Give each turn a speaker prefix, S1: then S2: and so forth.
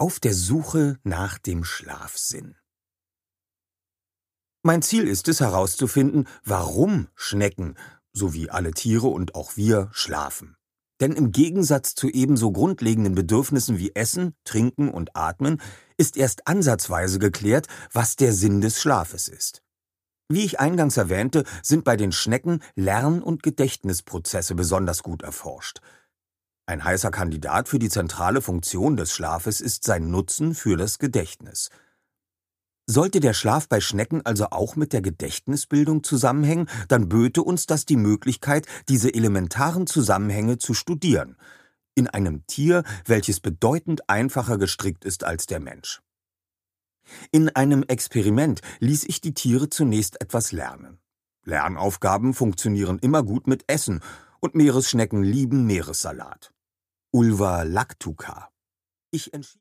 S1: Auf der Suche nach dem Schlafsinn. Mein Ziel ist es, herauszufinden, warum Schnecken, sowie alle Tiere und auch wir, schlafen. Denn im Gegensatz zu ebenso grundlegenden Bedürfnissen wie Essen, Trinken und Atmen ist erst ansatzweise geklärt, was der Sinn des Schlafes ist. Wie ich eingangs erwähnte, sind bei den Schnecken Lern- und Gedächtnisprozesse besonders gut erforscht. Ein heißer Kandidat für die zentrale Funktion des Schlafes ist sein Nutzen für das Gedächtnis. Sollte der Schlaf bei Schnecken also auch mit der Gedächtnisbildung zusammenhängen, dann böte uns das die Möglichkeit, diese elementaren Zusammenhänge zu studieren, in einem Tier, welches bedeutend einfacher gestrickt ist als der Mensch. In einem Experiment ließ ich die Tiere zunächst etwas lernen. Lernaufgaben funktionieren immer gut mit Essen und Meeresschnecken lieben Meeressalat. Ulva lactuca. Ich entschied